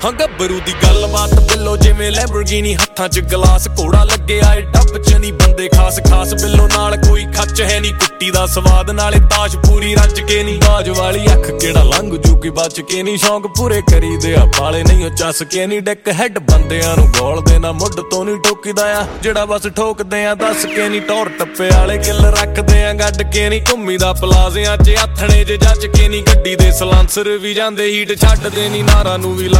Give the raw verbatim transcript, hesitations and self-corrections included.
ਹਾਂ ਗੱਭਰੂ ਦੀ ਗੱਲਬਾਤ ਬਿੱਲੋ ਜਿਵੇਂ ਲੈਂਬਰਗਿਨੀ ਹੱਥਾਂ 'ਚ ਗਲਾਸ ਘੋੜਾ ਲੱਗਿਆ ਏ ਡੱਬ 'ਚ ਨੀ ਬੰਦੇ ਖਾਸ ਖਾਸ ਬਿੱਲੋ ਨਾਲ ਕੋਈ ਖੱਚ ਹੈ ਨੀ ਕੁੱਟੀ ਦਾ ਸਵਾਦ ਨਾਲੇ ਤਾਸ਼ ਪੂਰੀ ਰੱਜ ਕੇ ਨੀ ਬਾਜ ਵਾਲੀ ਅੱਖ ਕਿਹੜਾ ਲੰਘ ਜੂਗੀ ਬਚ ਕੇ ਨੀ ਸ਼ੌਂਕ ਪੂਰੇ ਕਰੀਦੇ ਆ ਬਾਲੇ ਨਹੀਂ ਉਹ ਚੱਸ ਕੇ ਨੀ ਡਿੱਕ ਹੈਡ ਬੰਦਿਆਂ ਨੂੰ ਗੋਲਦੇ ਨਾ ਮੁੱਢ ਤੋਂ ਨੀ ਠੋਕੀਦਾ ਆ ਜਿਹੜਾ ਬਸ ਠੋਕਦੇ ਆ ਦੱਸ ਕੇ ਨੀ ਟੌਰ ਟੱਪੇ ਵਾਲੇ ਕਿੱਲ ਰੱਖਦੇ ਆ ਗੱਡ ਕੇ ਨੀ ਘੁੰਮੀ ਦਾ ਪਲਾਜ਼ਿਆਂ 'ਚ ਆਥਣੇ ਜੇ ਜੱਜ ਕੇ ਨੀ ਗੱਡੀ ਦੇ ਸਲਾਂਸਰ ਵੀ ਜਾਂਦੇ ਹੀਟ ਛੱਡਦੇ ਨੀ ਨਾਰਾਂ ਨੂੰ ਵੀ